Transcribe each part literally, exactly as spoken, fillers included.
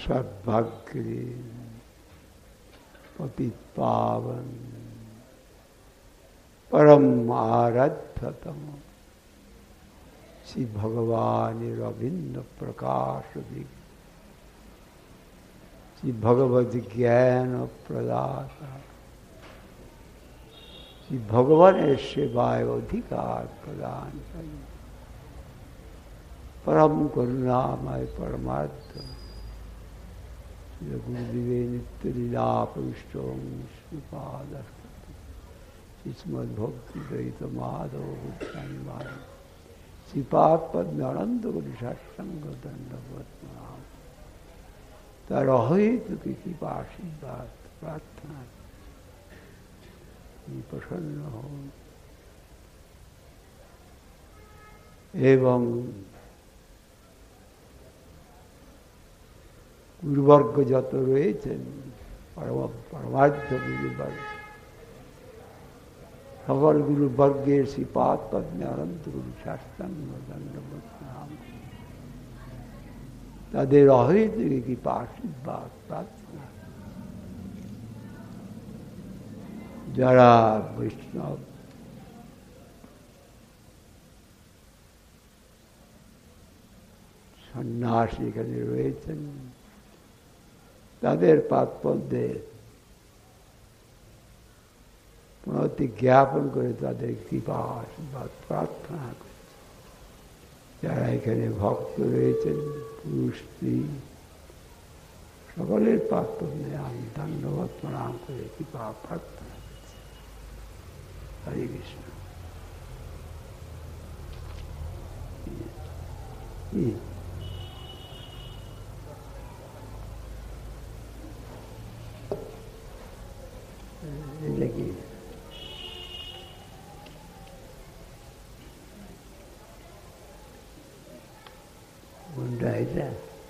सद्भाग्य पतित पावन परम आराध्यतम श्री भगवान रविन्द्र प्रकाश दिग् श्री भगवद ज्ञान प्रदाता श्री भगवान सेवाय अधिकार प्रदान करें परम करुणामय परमार्थ गुरुदेव नित्य लीला प्रविष्ट विष्णुपाद श्रीमद्भक्ति द्वैत माधव गोस्वामी श्रीपाद पद्म अनंत गुरु सत्संग दंडवत नाम तार अहित की कृपा आशीर्वाद प्रार्थना प्रसन्न हो एवं गुरुवर्ग যত রয়েছেন परमार्थ गुरुवर्ग সকল গুরুবর্গের শ্রীপাদ পদ্মে অনন্ত গুরু সাষ্টাঙ্গ দণ্ডবত নাম তাদের অহৈতুকী কৃপা আশীর্বাদ প্রার্থনা যারা বৈষ্ণব সন্ন্যাসী এখানে রয়েছেন তাদের পাদপদ্মে প্রণতি জ্ঞাপন করে তাদের কৃপা আশীর্বাদ প্রার্থনা করছে যারা এখানে ভক্ত রয়েছেন পুরুষ স্ত্রী সকলের পাদপদ্মে আমি ধন্যবাদ প্রণাম করে কৃপা প্রার্থনা করছি। হরে কৃষ্ণ। এটা কি কোনটা এটা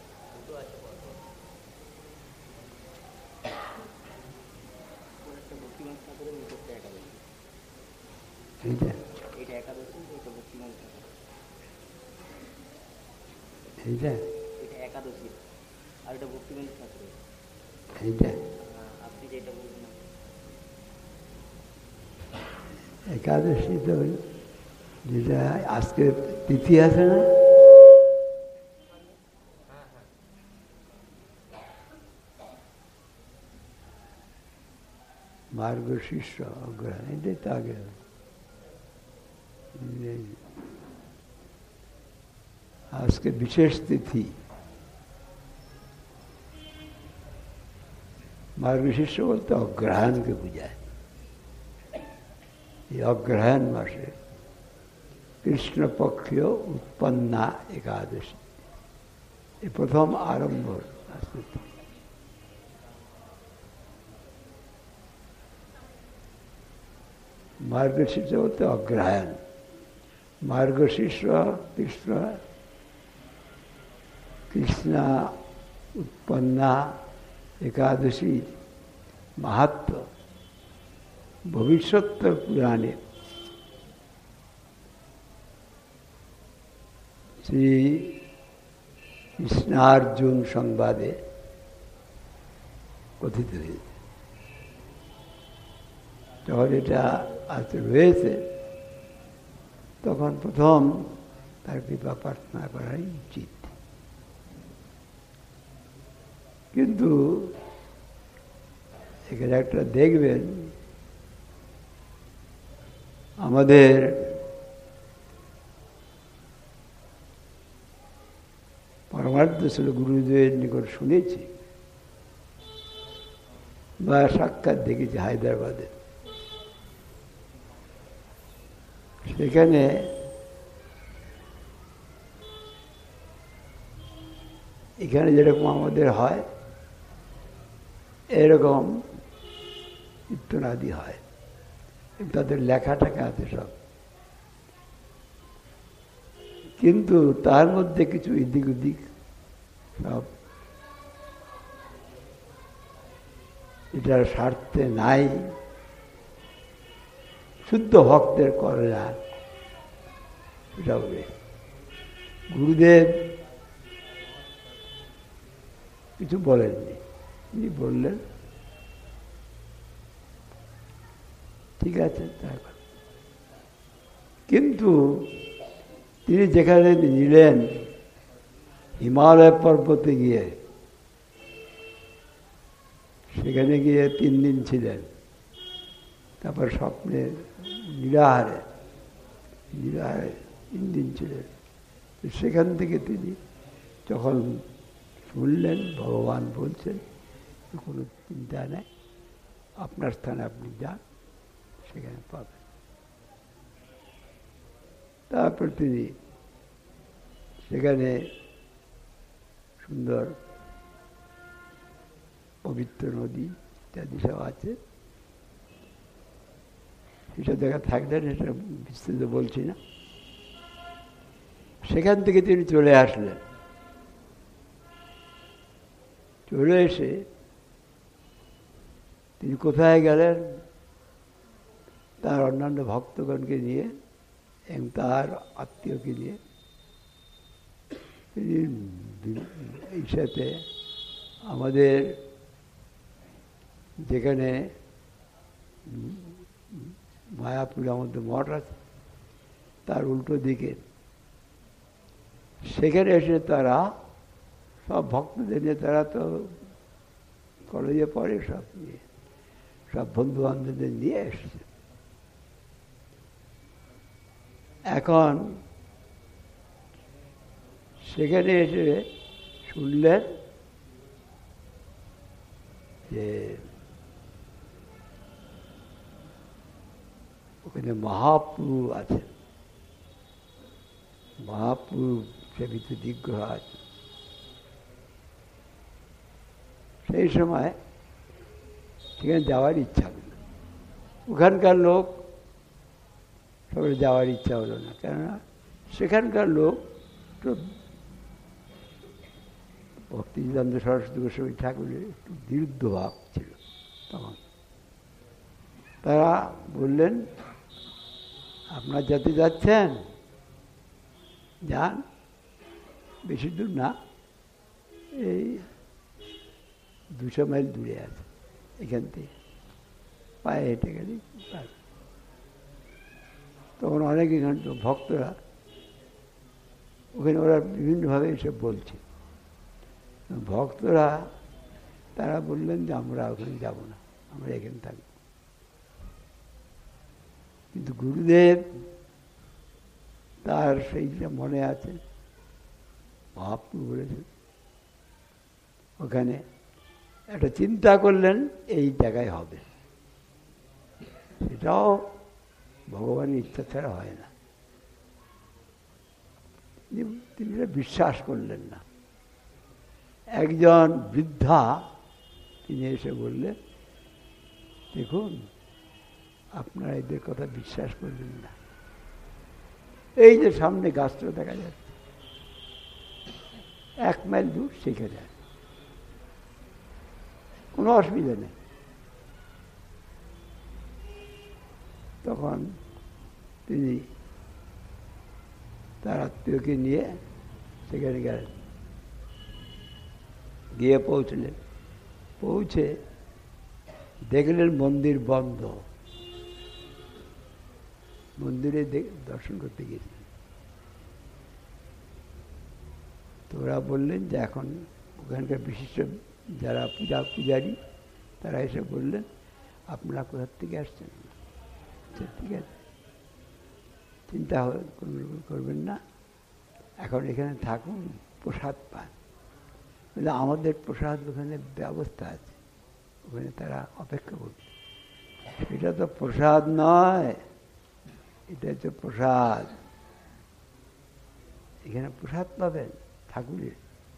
এইটা এইটা একাদশী আর এটা ভক্তিবন্ধু ঠাকুর এইটা আপনি যেটা বলবেন একাদশী তো যেটা আজকে তিথি আছে না মার্গশীর্ষ অগ্রহণ এটাই তো আগে আজকে বিশেষ তিথি মার্গশীর্ষ বলতে অগ্রহণকে বোঝায় এই অগ্রহণ মাসে কৃষ্ণপক্ষীয় উৎপন্না একাদশী এ প্রথম আরম্ভ আজকে মার্গশীর্ষ বলতে অগ্রহায়ণ মার্গশীর্ষ কৃষ্ণ কৃষ্ণা উৎপন্না একাদশী মাহাত্ম্য ভবিষ্যত্তর পুরাণে শ্রী কৃষ্ণার্জুন সংবাদে কথিত হয়েছে। যখন এটা আজ রয়েছে তখন প্রথম তার কৃপা প্রার্থনা করাই উচিত। কিন্তু এখানে একটা দেখবেন আমাদের পরমার্থ ছিল গুরুদেবের নিকট শুনেছি বা সাক্ষাৎ দেখেছি হায়দ্রাবাদে। সেখানে এখানে যেরকম আমাদের হয় এরকম কীর্তনাদি হয়, তাদের লেখা টাকা আছে সব, কিন্তু তার মধ্যে কিছু এদিক ওদিক সব এটার স্বার্থে নাই, শুদ্ধ ভক্তের করে না। এটা গুরুদেব কিছু বলেননি। তিনি বললেন ঠিক আছে তাই। কিন্তু তিনি যেখানে নিলেন হিমালয় পর্বতে গিয়ে, সেখানে গিয়ে তিন দিন ছিলেন। তারপর স্বপ্নে নিরাহারে নিরাহারে তিন দিন ছিলেন। সেখান থেকে তিনি যখন শুনলেন ভগবান বলছেন কোনো চিন্তা নেই, আপনার স্থানে আপনি যান, সেখানে পাবেন। তারপর তিনি সেখানে সুন্দর পবিত্র নদী ইত্যাদি সব আছে, সেসব জায়গা থাকলেন, এটা বিস্তৃত বলছি না। সেখান থেকে তিনি চলে আসলেন। চলে এসে তিনি কোথায় গেলেন? তার অন্যান্য ভক্তগণকে নিয়ে এবং তার আত্মীয়কে নিয়ে তিনি এই সাথে আমাদের যেখানে মায়াপুরে আমাদের মঠ আছে তার উল্টো দিকে, সেখানে এসে তারা সব ভক্তদের নিয়ে, তারা তো কলেজে পড়ে, সব নিয়ে সব বন্ধু বান্ধবদের নিয়ে এসছে। এখন সেখানে এসে শুনলেন যে ওখানে মহাপ্রভু আছেন, মহাপ্রভু সেবিত বিগ্রহ আছে। সেই সময় সেখানে যাওয়ার ইচ্ছা হলো। ওখানকার লোক সবাই যাওয়ার ইচ্ছা হলো না, কেননা সেখানকার লোক তো ভক্তিদানন্দ সরস্বতী গোস্বামী ঠাকুরের একটু বিরুদ্ধ ভাব ছিল তখন। তারা বললেন আপনার যাতে যাচ্ছেন যান, বেশি দূর না, এই দুশো মাইল দূরে আছে, এখান থেকে পায়ে হেঁটে গেলে। তখন অনেক এখান ভক্তরা ওখানে ওরা বিভিন্নভাবে এসব বলছে। ভক্তরা তারা বললেন যে আমরা ওখানে যাব না, আমরা এখানে থাকব। কিন্তু গুরুদেব তার সেইটা মনে আছে, মহাপ্রভু বলেছেন ওখানে একটা চিন্তা করলেন এই জায়গায় হবে। সেটাও ভগবানের ইচ্ছা ছাড়া হয় না। তিনি বিশ্বাস করলেন না। একজন বৃদ্ধা তিনি এসে বললেন দেখুন আপনারা এদের কথা বিশ্বাস করবেন না, এই যে সামনে গাছটা দেখা যাচ্ছে এক মাইল দূর, সেখানে কোনো অসুবিধা নেই। তখন তিনি তার আত্মীয়কে নিয়ে সেখানে গেলেন, গিয়ে পৌঁছলেন। পৌঁছে দেখলেন মন্দির বন্ধ। মন্দিরে দর্শন করতে গিয়েছিলেন। তো ওরা বললেন যে এখন ওখানকার বিশিষ্ট যারা পূজা পূজারী তারা এসে বললেন আপনারা কোথার থেকে আসছেন? ঠিক আছে, চিন্তা করবেন না, এখন এখানে থাকুন, প্রসাদ পান। বলে আমাদের প্রসাদ ওখানে ব্যবস্থা আছে, ওখানে তারা অপেক্ষা করবে। এটা তো প্রসাদ নয়, এটা হচ্ছে প্রসাদ। এখানে প্রসাদ পাবেন ঠাকুরের,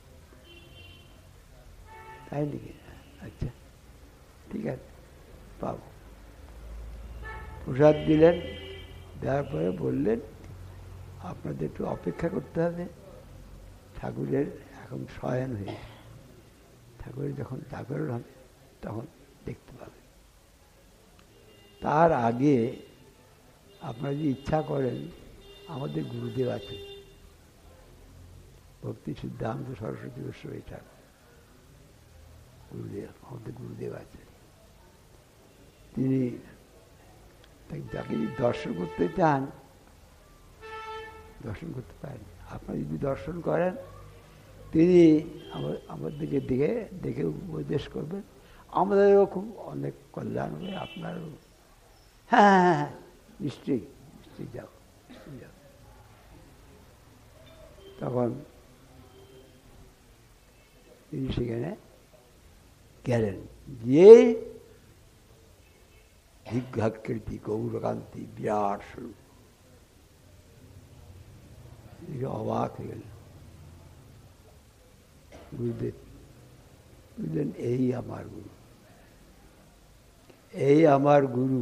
তাই নাকি? আচ্ছা ঠিক আছে, পাব। প্রসাদ দিলেন, দেওয়ার পরে বললেন আপনাদের একটু অপেক্ষা করতে হবে, ঠাকুরের এখন শয়ন হয়ে, ঠাকুরের যখন জাগরণ হবে তখন দেখতে পাবে। তার আগে আপনারা যদি ইচ্ছা করেন, আমাদের গুরুদেব আছেন ভক্তি সিদ্ধান্ত সরস্বতী গোস্বামী ঠাকুর, গুরুদেব, আমাদের গুরুদেব আছে, তিনি তাকে যদি দর্শন করতে চান দর্শন করতে পারেন। আপনারা যদি দর্শন করেন, তিনি আমাদেরকে দেখে দেখে উপদেশ করবেন, আমাদেরও খুব অনেক কল্যাণ হবে, আপনারও। হ্যাঁ হ্যাঁ হ্যাঁ নিশ্চয়ই নিশ্চয়ই যাও যাও। তখন তিনি সেখানে গেলেন, যে দীর্ঘাকৃতি গৌরকান্তি বিরাট স্বরূপ, অবাক হয়ে গেল। গুরুদেব বুঝলেন, এই আমার গুরু, এই আমার গুরু।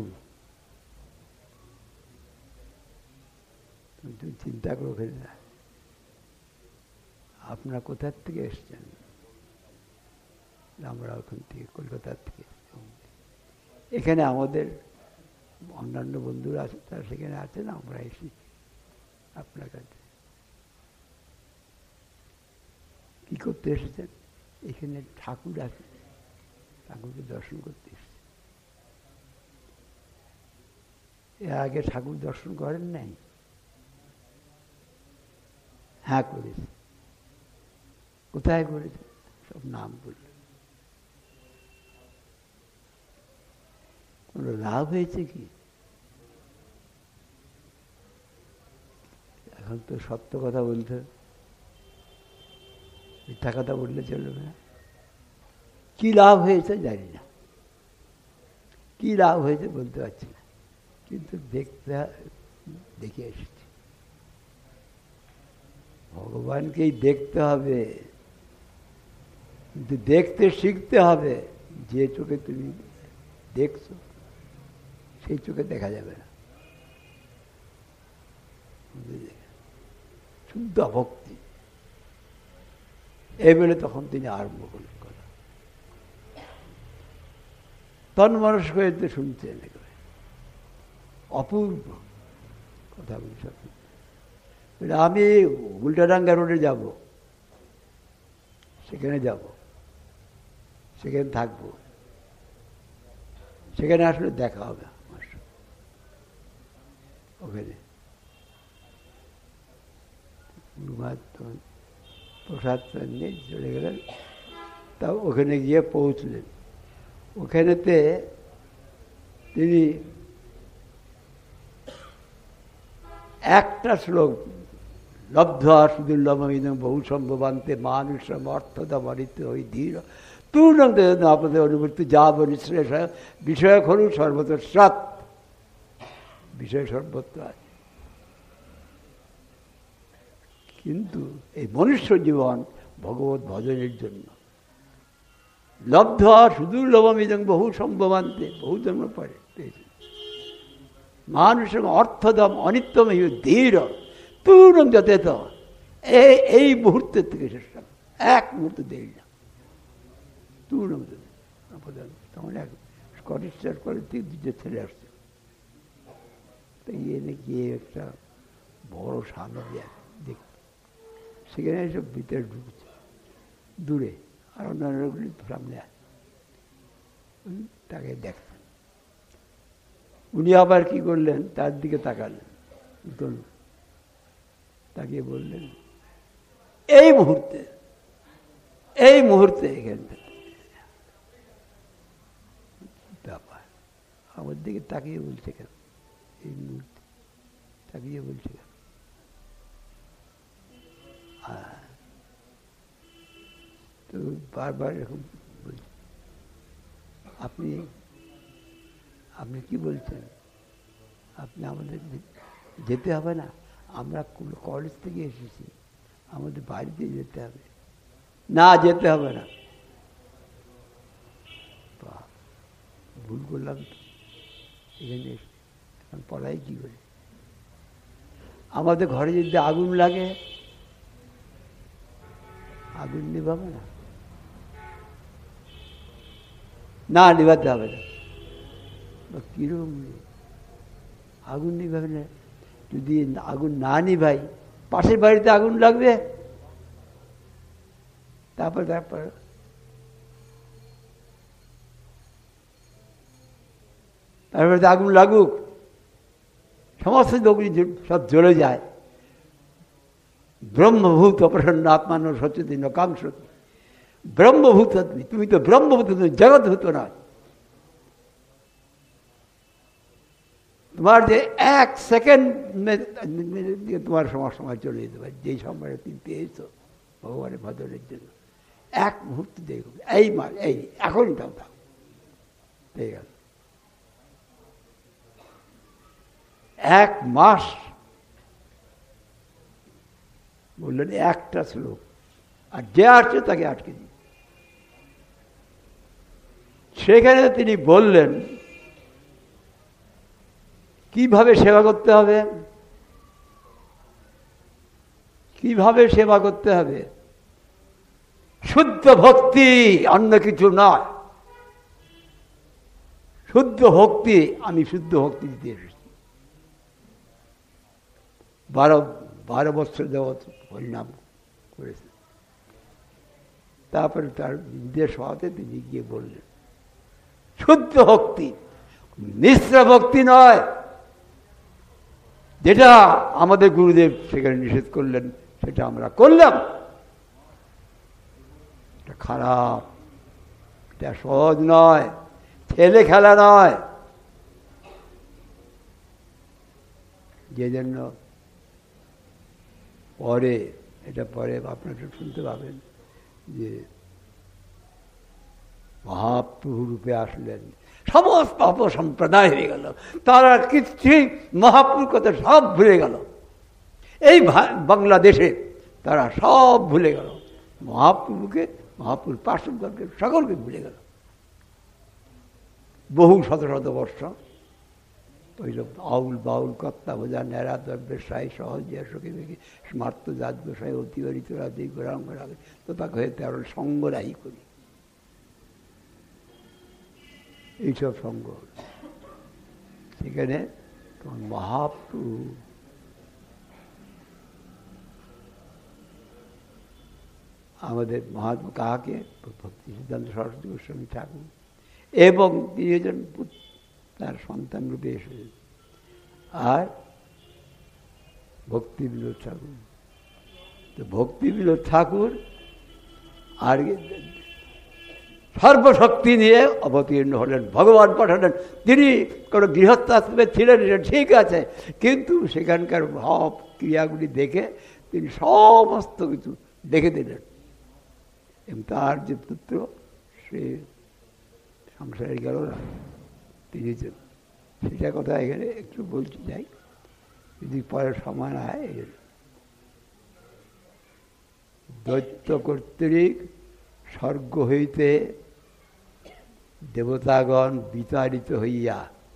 তুমি চিন্তা করো না, আপনারা কোথার থেকে এসছেন? আমরা ওখান থেকে, কলকাতার থেকে। এখানে আমাদের অন্যান্য বন্ধুরা আছে, তারা সেখানে আছেন, আমরা এসেছি আপনার কাছে। কি করতে এসেছেন? এখানে ঠাকুর আছে, ঠাকুরকে দর্শন করতে এসেছেন। এর আগে ঠাকুর দর্শন করেন নাই? হ্যাঁ করেছে। কোথায় করেছে? সব নাম বলল। কোন লাভ হয়েছে কি? এখন তো সত্য কথা বলতে, মিথ্যা কথা বললে চলবে না। কি লাভ হয়েছে জানি না, কি লাভ হয়েছে বলতে পারছি না, কিন্তু দেখতে দেখে এসেছি। ভগবানকেই দেখতে হবে, কিন্তু দেখতে শিখতে হবে। যে চোখে তুমি দেখছো সেই চোখে দেখা যাবে না, শুদ্ধ ভক্তি। এই বলে তখন তিনি আরম্ভ করলেন কথা। তন মানুষ হয়ে শুনছেন, অপূর্ব কথা বলছে। আমি উল্টাডাঙ্গা রোডে যাব, সেখানে যাব, সেখানে থাকবো, সেখানে আসলে দেখা হবে আমার ওখানে। প্রসাদ নিয়ে চলে গেলেন, তা ওখানে গিয়ে পৌঁছলেন। ওখানেতে তিনি একটা শ্লোক, লব্ধা সুদুর্লভমিদং বহু সম্ভবান্তে মানুষম অর্থদমরিত হই ধীর পূর্ণং আপনাদের অনুভূতি যা বনিশ্রেষ বিষয় খরু সর্বত্র সৎ, বিষয় সর্বত্র আছে। কিন্তু এই মনুষ্য জীবন ভগবত ভজনের জন্য লব্ধ সুদুর্লভমিদং বহু সম্ভবান্তে, বহু জন্ম পরে পেয়েছে। মানুষের অর্থদম অনিত্যম ধীর পূর্ণ যথেত, এই এই মুহূর্তের থেকে শেষ, এক মুহূর্ত দেরি না, পূর্ণ। তখন এক স্কটিশ চার্চ কলেজ থেকে দুটো ছেলে আসছে, তাই এনে গিয়ে একটা বড় সামনে দেখ, সেখানে এসব ভিতরে ঢুকছে দূরে, আর অন্যান্যগুলি সামনে আছে, তাকে দেখছেন। উনি আবার কি করলেন, তার দিকে তাকালেন, তাকিয়ে বললেন, এই মুহূর্তে, এই মুহূর্তে এখান থেকে ব্যাপার। আমার দিকে তাকিয়ে বলছে কেন? এই মুহূর্তে তাকিয়ে বলছে কেন? তো বারবার এরকম বলছে। আপনি আপনি কি বলছেন? আপনি আমাদের যেতে হবে না, আমরা কলেজ থেকে এসেছি, আমাদের বাড়িতে যেতে হবে। না, যেতে হবে না। ভুল করলাম তো, এখানে এসে এখন পড়াই কি করে? আমাদের ঘরে যদি আগুন লাগে, আগুন নিভাবে না? না, নিভাতে হবে না। কিরকম আগুন নিভাবে না? যদি আগুন না নিভাই, পাশের বাড়িতে আগুন লাগবে, তারপর তারপর তারপরে আগুন লাগুক, সমস্ত লোকগুলি সব জ্বলে যায়। ব্রহ্মভূত অপ্রসন্ন আত্মান সচেতন নকাংশ, ব্রহ্মভূত তুমি, তুমি তো ব্রহ্মভূত, তুমি জগৎভূত নয়। তোমার যে এক সেকেন্ড তোমার সময় সময় চলে যেতে পারে, যেই সময় তুমি পেয়েছো ভগবানের ভজনের জন্য, এক মুহূর্তে দেখো, এই মার এই এখনই তাও থাক পেয়ে গেল। এক মাস বললেন একটা শ্লোক, আর যে আসছে তাকে আটকে দিই। সেখানে তিনি বললেন কিভাবে সেবা করতে হবে, কিভাবে সেবা করতে হবে। শুদ্ধ ভক্তি, অন্য কিছু নয়। শুদ্ধ ভক্তি, আমি শুদ্ধ ভক্তি দিতে এসেছি। বারো বারো বছর যাবৎ হরিনাম করেছে। তারপরে তার নির্দেশ হওয়াতে তিনি গিয়ে বললেন শুদ্ধ ভক্তি, মিশ্র ভক্তি নয়, যেটা আমাদের গুরুদেব সেখানে নিষেধ করলেন সেটা আমরা করলাম। এটা খারাপ, এটা সহজ নয়, ছেলে খেলা নয়। যে জন্য পরে, এটা পরে আপনারা শুনতে পাবেন যে মহাপ্রভু রূপে আসলেন, সমস্ত অপসম্প্রদায় হয়ে গেল, তারা কিছুই মহাপ্রভুর কথা সব ভুলে গেল। এই বাংলাদেশে তারা সব ভুলে গেল, মহাপ্রভুকে, মহাপ্রভুর পার্শ্ববর্গকে, সকলকে ভুলে গেল। বহু শত শত বর্ষ ওই সব আউল বাউল কর্তা বোঝা নেড়া দ্রব্যের সাই সহজ সখী দেখি স্মার্ত জাত গোসাই অতিবারিত রাজি গোরাঙ্গ রাগে তো তাকে হয়ে তেরো সঙ্গরাই করি, এইসব সঙ্গ। সেখানে তোমার মহাপ্রভু আমাদের মহাত্মা কাহাকে, ভক্তি সিদ্ধান্ত সরস্বতী গোস্বামী ঠাকুর, এবং তিনি হচ্ছেন তার সন্তান রূপে এসেছেন, আর ভক্তি বিনোদ ঠাকুর। তো ভক্তি বিনোদ ঠাকুর আর সর্বশক্তি নিয়ে অবতীর্ণ হলেন, ভগবান পাঠালেন। তিনি কোনো গৃহস্থাশ্রমে ছিলেন, এটা ঠিক আছে, কিন্তু সেখানকার ভাব ক্রিয়াগুলি দেখে তিনি সমস্ত কিছু দেখে দিলেন। এবং তার যে পুত্র সে সংসারে গেল না, তিনি সেটা কথা এখানে একটু বলতে চাই, যদি পরে সময় না হয়। দৈত্য কর্তৃক স্বর্গ হইতে দেবতাগণ বিতাড়িত হইয়া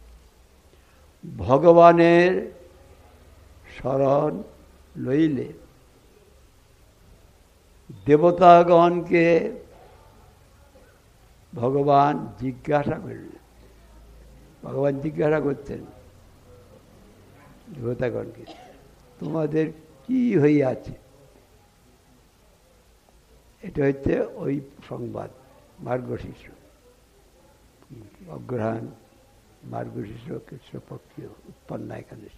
ভগবানের শরণ লইলে দেবতাগণকে ভগবান জিজ্ঞাসা করলেন। ভগবান জিজ্ঞাসা করছেন দেবতাগণকে, তোমাদের কি হইয়াছে? এটা হচ্ছে ওই সংবাদ মার্গশীর্ষ, অগ্রহায়ণ মার্গশীর্ষ কৃষ্ণপক্ষীয় উৎপন্ন একাদশী।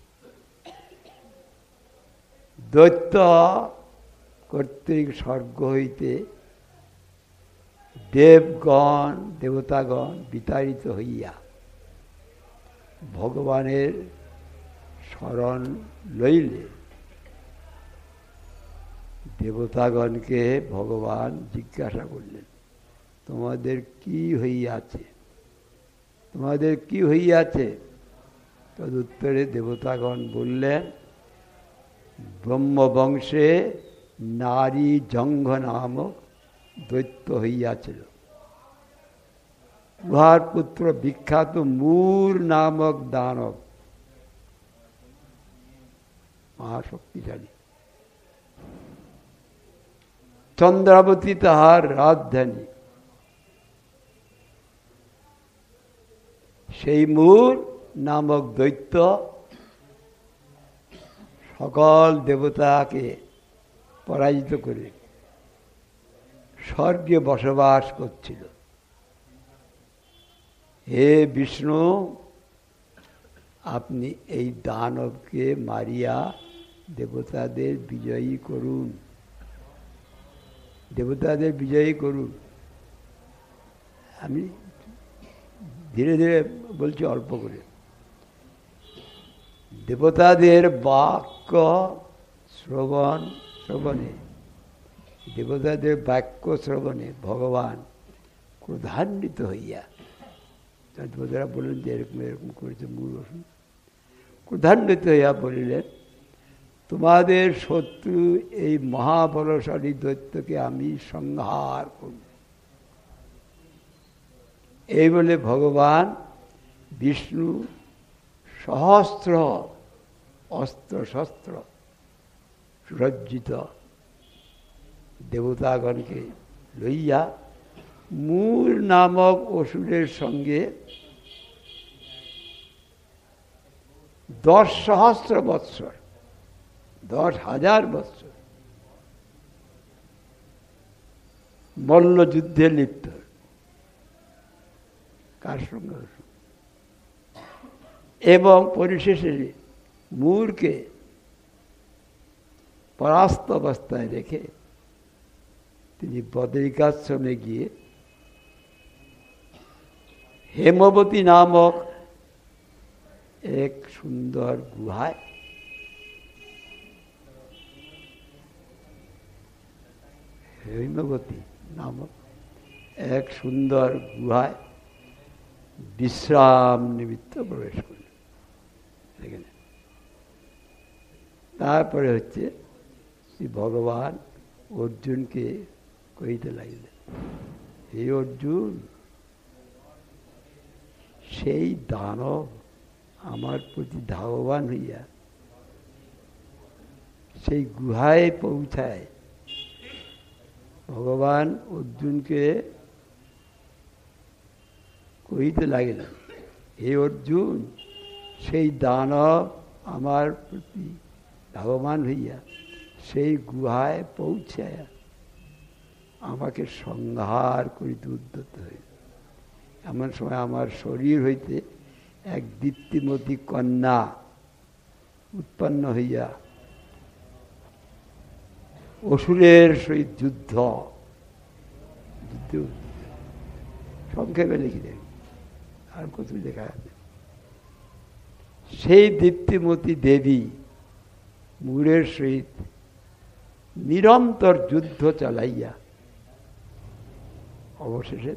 দৈত্য কর্তৃক স্বর্গ হইতে দেবগণ দেবতাগণ বিতাড়িত হইয়া ভগবানের শরণ লইলে দেবতাগণকে ভগবান জিজ্ঞাসা করলেন, তোমাদের কি হইয়াছে? তোমাদের কি হইয়াছে? তদুত্তরে দেবতাগণ বললেন, ব্রহ্মবংশে নারী জঙ্ঘ নামক দৈত্য হইয়াছিল। উহার পুত্র বিখ্যাত মূর নামক দানব, মহাশক্তিশালী। চন্দ্রাবতী তাহার রাজধানী। সেই মূর নামক দৈত্য সকল দেবতাকে পরাজিত করে স্বর্গে বসবাস করছিল। হে বিষ্ণু, আপনি এই দানবকে মারিয়া দেবতাদের বিজয়ী করুন, দেবতাদের বিজয়ী করুন। আমি ধীরে ধীরে বলছি, অল্প করে। দেবতাদের বাক্য শ্রবণ শ্রবণে দেবতাদের বাক্য শ্রবণে ভগবান ক্রোধান্বিত হইয়া, দেবতারা বললেন যে এরকম এরকম করেছে মূল ওষুধ, ক্রোধান্বিত হইয়া বলিলেন, তোমাদের শত্রু এই মহাবলশালী দৈত্যকে আমি সংহার করব। এই বলে ভগবান বিষ্ণু সহস্র অস্ত্র শস্ত্র সুসজ্জিত দেবতাগণকে লইয়া মূল নামক অসুরের সঙ্গে দশ সহস্র বৎসর, দশ হাজার বৎসর মল্লযুদ্ধে লিপ্ত। কার সঙ্গে? এবং পরিশেষে মূরকে পরাস্ত অবস্থায় রেখে তিনি বদরিকাশ্রমে গিয়ে হেমবতী নামক এক সুন্দর গুহায় হেমবতী নামক এক সুন্দর গুহায় বিশ্রাম নিমিত্ত প্রবেশ করলেন। এখানে তারপরে হচ্ছে শ্রী ভগবান অর্জুনকে কইতে লাগলেন, হে অর্জুন, সেই দানব আমার প্রতি ধাবমান হইয়া সেই গুহায় পৌঁছায়। ভগবান অর্জুনকে কইতে লাগিলেন, হে অর্জুন, সেই দানব আমার প্রতি ধাবমান হইয়া সেই গুহায় পৌঁছায় আমাকে সংহার করিতে উদ্যত হইল। এমন সময় আমার শরীর হইতে এক দীপ্তিমতী কন্যা উৎপন্ন হইয়া অসুরের সহিত যুদ্ধ যুদ্ধ সংক্ষেপে লিখি দেন, আর কত লেখা আছে। সেই দীপ্তিমতী দেবী মূরের সহিত নিরন্তর যুদ্ধ চালাইয়া অবশেষে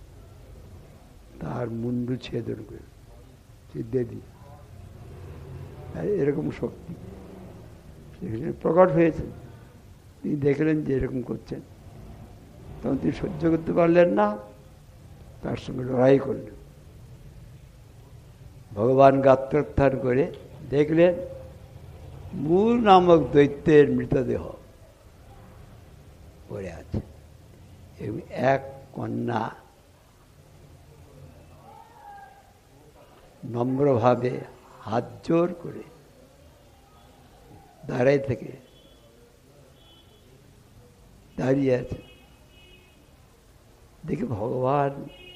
তার মুন্ডু ছেদন করে। সেই দেবী এরকম শক্তি সেখানে প্রকট হয়েছে। তিনি দেখলেন যে এরকম করছেন, তখন তিনি সহ্য করতে পারলেন না, তার সঙ্গে লড়াই করলেন। ভগবান গাত্রোত্থান করে দেখলেন মূল নামক দৈত্যের মৃতদেহ পড়ে আছে এবং এক কন্যা নম্রভাবে হাত জোর করে দাঁড়াই থেকে দাঁড়িয়ে আছে। দেখে ভগবান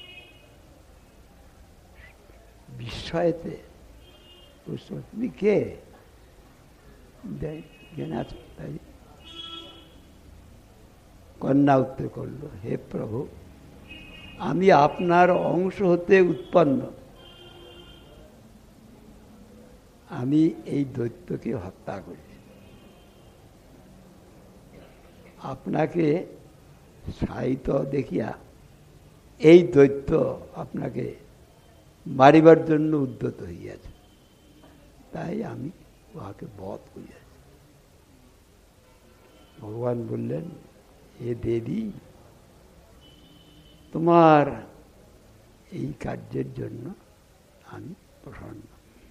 বিস্ময়েতে, তুমি কে? জ্ঞান আছে তাই। কন্যা উত্তর করল, হে প্রভু, আমি আপনার অংশ হতে উৎপন্ন। আমি এই দৈত্যকে হত্যা করেছি। আপনাকে সাহিত্য দেখিয়া এই দৈত্য আপনাকে মারিবার জন্য উদ্যত হইয়াছে, তাই আমি উহাকে বধ করিয়াছি। ভগবান বললেন, হে দেবী, তোমার এই কার্যের জন্য আমি প্রসন্ন।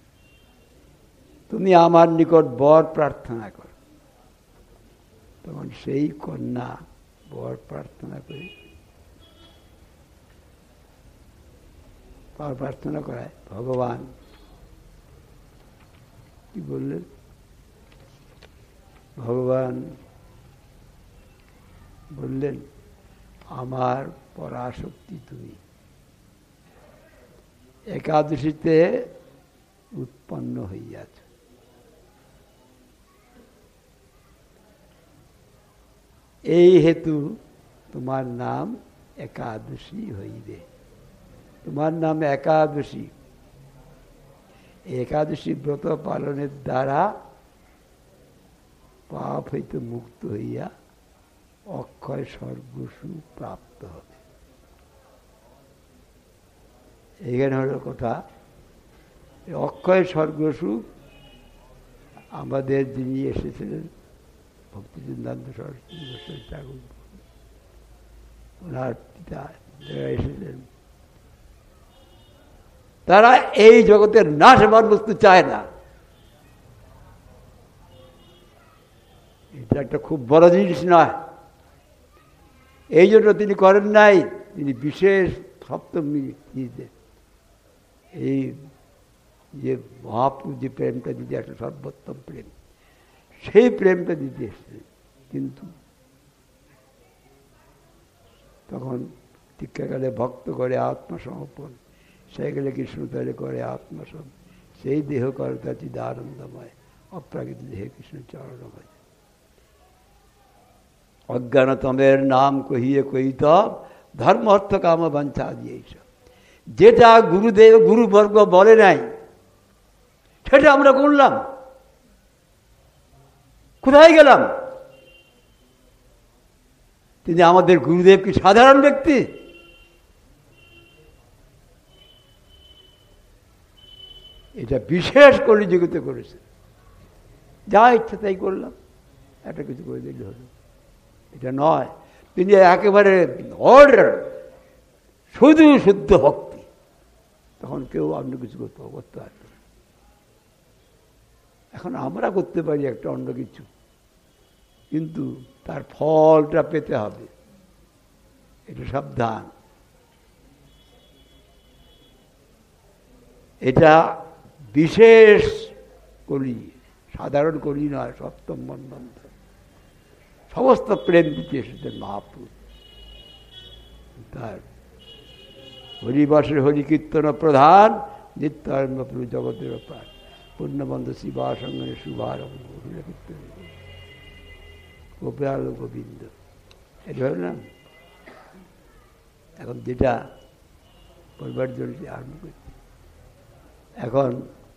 তুমি আমার নিকট বর প্রার্থনা করো। তখন সেই কন্যা বর প্রার্থনা করে বর প্রার্থনা করায় ভগবান কি বললেন? ভগবান বললেন, আমার পরাশক্তি তুমি। একাদশীতে উৎপন্ন হইয়াছে। এই হেতু তোমার নাম একাদশী হইবে। তোমার নাম একাদশী। একাদশী ব্রত পালনের দ্বারা পাপ হইতে মুক্ত হইয়া অক্ষয় স্বর্গসুখ প্রাপ্ত হবে। এইখানে হলো কথা, অক্ষয় স্বর্গসুখ আমাদের যিনি এসেছিলেন ভক্তি সিদ্ধান্ত সরস্বতী গোস্বামী ঠাকুর, ওনার পিতা যারা এসেছেন, তারা এই জগতের নাশবান বস্তু চায় না। এটা একটা খুব বড় জিনিস নয়। এই জন্য তিনি করেন নাই, তিনি বিশেষ সপ্তমী এই যে মহাপ্রভু যে প্রেমটা দিতে আসলে সর্বোত্তম প্রেম, সেই প্রেমটা দিতে এসেছে। কিন্তু তখন টিকাকালে ভক্ত করে আত্মসমর্পণ, সেই গেলে কৃষ্ণ তাহলে করে আত্মসমর্পণ, সেই দেহ করতা চিদ আনন্দময় অপ্রাকৃত দেহে কৃষ্ণ চরণময়। অজ্ঞানতমের নাম কহিয়ে কহিত ধর্ম অর্থ কাম বাঞ্ছা দিয়ে এইসব, যেটা গুরুদেব গুরুবর্গ বলে নাই সেটা আমরা করলাম। কোথায় গেলাম? তিনি আমাদের গুরুদেব কি সাধারণ ব্যক্তি? এটা বিশেষ কলিযুগতে করেছে। যা ইচ্ছা তাই করলাম, একটা কিছু করে দিলে হলো, এটা নয়। তিনি একেবারে অর্ডার, শুধু শুদ্ধ ভক্তি। তখন কেউ অন্য কিছু করতে করতে পারত না। এখন আমরা করতে পারি একটা অন্য কিছু, কিন্তু তার ফলটা পেতে হবে, এটা সাবধান। এটা বিশেষ কলি, সাধারণ কলি নয়, সপ্তম মন্বন্তর। সমস্ত প্রেম দিতে এসেছেন মহাপ্রভু। তার হরিবাসের হরিকীর্তন প্রধান, নিত্যানন্দ জগতের প্রাণ, পূর্ণবন্ধ শিবা সঙ্গে শুভারম্ভ কীর্তন গোপাল গোবিন্দ, এটা হল না। এখন যেটা পরিবার জন্য আরম্ভ করছি, এখন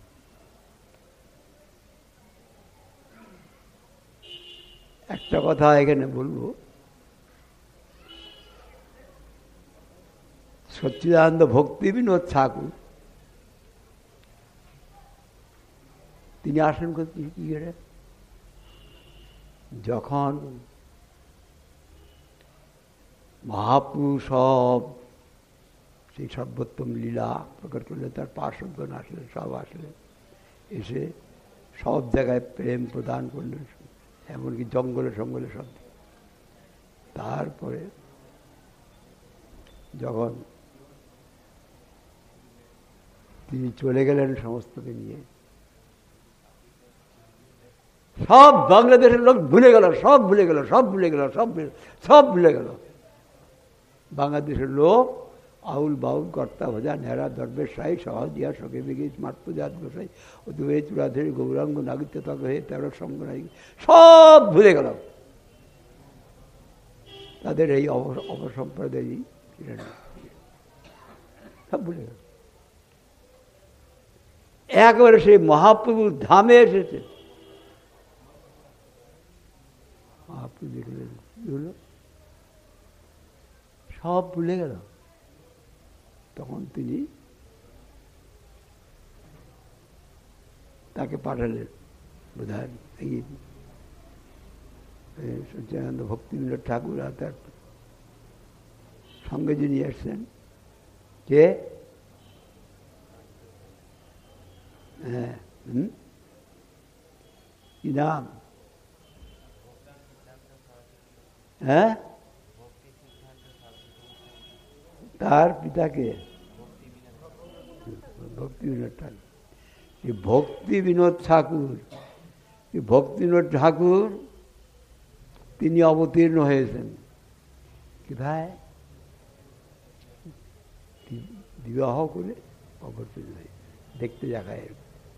একটা কথা এখানে বলবো। সচ্চিদানন্দ ভক্তি বিনোদ ঠাকুর তিনি আসেন করতে কি করে, যখন মহাপুরুষ সব সেই সর্বোত্তম লীলা প্রকট করলে, তার পার্শ্বজন আসলেন, সব আসলেন, এসে সব জায়গায় প্রেম প্রদান করলেন, এমনকি জঙ্গলে সঙ্গলে সব। তারপরে যখন তিনি চলে গেলেন সমস্তকে নিয়ে, সব বাংলাদেশের লোক ভুলে গেল, সব ভুলে গেল, সব ভুলে গেল, সব সব ভুলে গেল। বাংলাদেশের লোক আউল বাউল কর্তা ভজা নেড়া দরবেশ সাই সহজ ইয়া শোকে বেগে স্মার্ট পূজাত গোসাই ও দুয়ে চূড়াধরি গৌরাঙ্গ নাগিত্য তক হয়ে তেরো সঙ্গ নাই, সব ভুলে গেল। তাদের এই অবসম্প্রদায়ী সব ভুলে গেল। একবারে সেই মহাপ্রভুর ধামে এসেছে। মহাপ্রভু দেখলেন কি হলো, সব ভুলে গেল। তখন তিনি তাকে পাঠালেন, বোধহয় সচ্চিদানন্দ ভক্তি বিনোদ ঠাকুর আর তার সঙ্গে যিনি আসছেন, কে হ্যাঁ হুম কি নাম, হ্যাঁ তার পিতাকে ভক্তি বিনোদ ঠাকুর। এই ভক্তি বিনোদ ঠাকুর এই ভক্তি বিনোদ ঠাকুর তিনি অবতীর্ণ হয়েছেন কি ভাই, বিবাহ করে অবতীর্ণ হয়ে দেখতে দেখায়।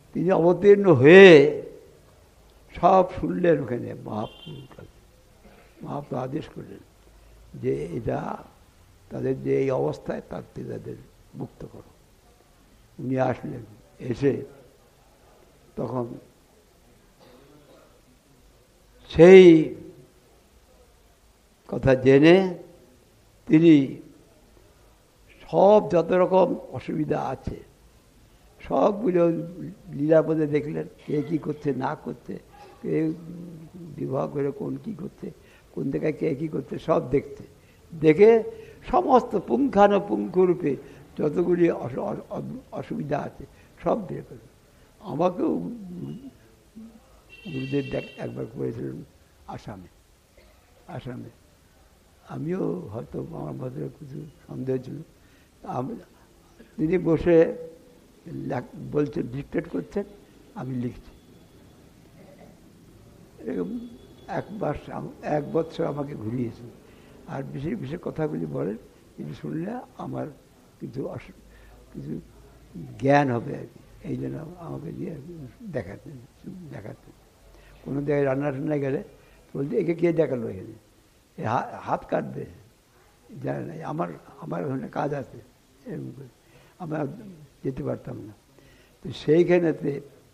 তিনি অবতীর্ণ হয়ে সব শুনলেন ওখানে মহাপ্রভুর কাছে। মহাপ্রভু আদেশ করলেন যে এটা তাদের যে এই অবস্থায় তার থেকে তাদের মুক্ত করো। উনি আসলেন, এসে তখন সেই কথা জেনে তিনি সব যত রকম অসুবিধা আছে সবগুলো লীলাপদে দেখলেন, কে কী করছে না করছে, কে বিবাহ করে কোন কী করছে, কোন জায়গায় কে কী করছে সব দেখছে। দেখে সমস্ত পুঙ্খানুপুঙ্খরূপে যতগুলি অসুবিধা আছে সব বের করলেন। আমাকেও গুরুদেব দেখ একবার করেছিলেন আসামে। আসামে আমিও হয়তো আমার মধ্যে কিছু সন্দেহ ছিল। তিনি বসে বলছেন, ডিক্টেট করছেন, আমি লিখছি। এরকম এক মাস এক বছর আমাকে ঘুরিয়েছে। আর বিশেষ বিশেষ কথাগুলি বলেন, কিন্তু শুনলে আমার কিছু কিছু জ্ঞান হবে আর কি। এই জন্য আমাকে দিয়ে দেখাতেন দেখাতেন কোনো জায়গায় রান্না টান্না গেলে বলতে একে কে দেখালো এখানে, এ হাত কাটবে, জানে না, আমার আমার ওখানে কাজ আছে, এরকম করে আমরা যেতে পারতাম না। তো সেইখানেতে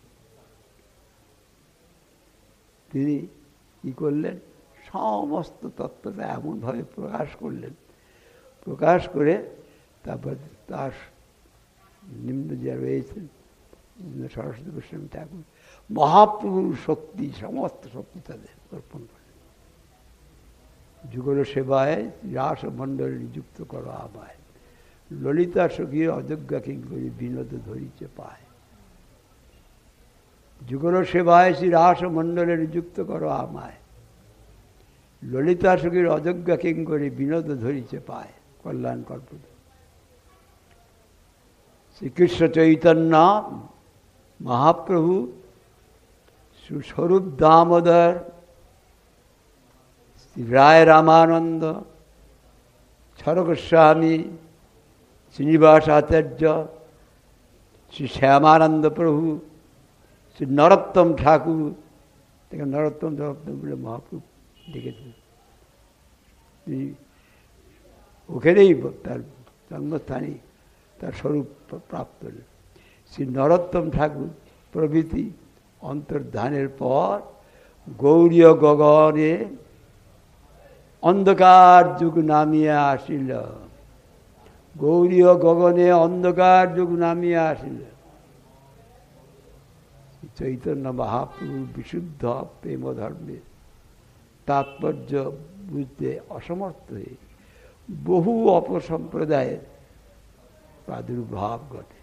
তিনি কী করলেন, সমস্ত তত্ত্বটা এমনভাবে প্রকাশ করলেন, প্রকাশ করে তারপর তার নিম্ন যে রয়েছেন সরস্বতী গোস্বামী ঠাকুর মহাপ্রভুর শক্তি, সমস্ত শক্তি তাদের অর্পণ করলেন। যুগল সেবায় রাস মণ্ডল নিযুক্ত করো আমায়, ললিতা সখীর অযোগ্যা কিঙ্করী বিনোদ ধরিছে পায়। যুগল সেবায় শ্রী রাস মণ্ডলে নিযুক্ত করো আমায়, ললিতা সখীর অযোগ্যা কিঙ্করী বিনোদ ধরিছে পায়। কল্যাণ কল্পনা শ্রীকৃষ্ণ চৈতন্য মহাপ্রভু সুস্বরূপ দামোদর শ্রী রায় রামানন্দ ছর গোস্বামী শ্রীনিবাস আচার্য শ্রী শ্যামানন্দ প্রভু শ্রী নরোত্তম ঠাকুর থেকে নরোত্তম নরোত্তম বলে মহাপ্রভু ডেকেছেন। তিনি ওখানেই তার জন্মস্থানে তার স্বরূপ প্রাপ্ত হলেন। শ্রী নরোত্তম ঠাকুর প্রভৃতি অন্তর্ধানের পর গৌরীয় গগনে অন্ধকার যুগ নামিয়া আসিল। গৌরীয় গগনে অন্ধকার যুগ নামিয়া আসিল। চৈতন্য মহাপ্রভু বিশুদ্ধ প্রেম ধর্মের তাৎপর্য বুঝতে অসমর্থ হয়ে বহু অপসম্প্রদায়ের প্রাদুর্ভাব ঘটে।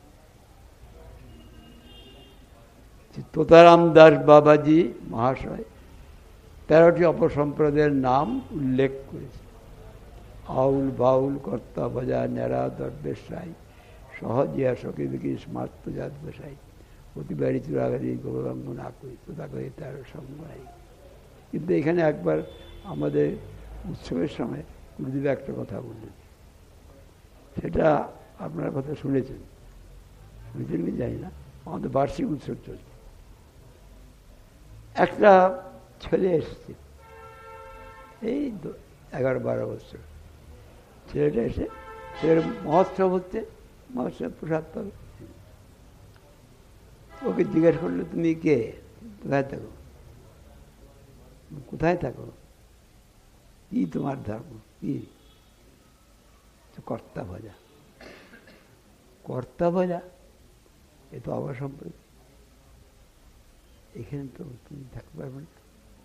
তোতারাম দাস বাবাজি মহাশয় তেরোটি অপসম্প্রদায়ের নাম উল্লেখ করেছে। আউল বাউল কর্তা ভজা নেড়া দর্বেশাই সহজিয়া সখী বিকি স্মার্ত জাত বসাই অতিবাড়ি চূড়াগাড়ি গৌরাঙ্গ না করি তোতা করে তেরো সঙ্গাই। কিন্তু এখানে একবার আমাদের উৎসবের সময় গুরুদেব একটা কথা বললেন, সেটা আপনার কথা শুনেছেন, শুনেছেন কি জানি না। আমাদের বার্ষিক উৎসব চলছে, একটা ছেলে এসছে, এই এগারো বারো বছর ছেলেটা এসে ছেলের মহোৎসব হচ্ছে, মহোৎসব প্রসাদ পাবে। ওকে জিজ্ঞেস করলো, তুমি কে, কোথায় থাকো, কোথায় থাকো, কি তোমার ধর্ম, কি? কর্তা ভজা। কর্তা ভজা এ তো অবসম্প্রদায়, এখানে তো তুমি থাকতে পারবে না,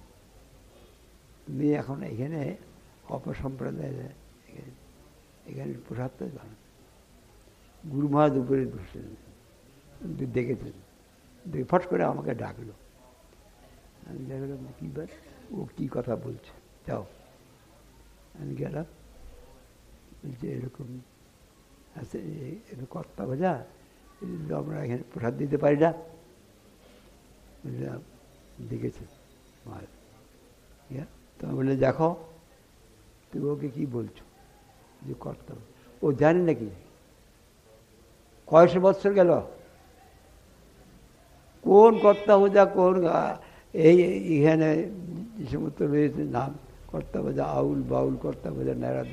তুমি এখন এখানে অপসম্প্রদায়, এখানে এখানে প্রসাদ তো জানো। গুরু মহারাজ উপরে বসলেন, দেখেছেন, দেখে ফট করে আমাকে ডাকলো। আমি দেখলাম কি বার, ও কি কথা বলছে, যাও। আমি গেলাম, বলছে এরকম আছে, কর্তা ভজা, আমরা এখানে প্রসাদ দিতে পারি না। দেখেছে মহারাজ, তো আমি বললে দেখো তুমি ওকে কি বলছো যে কর্তা, ও জানে নাকি কয়শো বৎসর গেল, কোন কর্তা বোঝা, কোন এই এখানে যে সমস্ত রয়েছে নাম কর্তা বোঝা, আউল বাউল কর্তা বোঝা, নারাদ,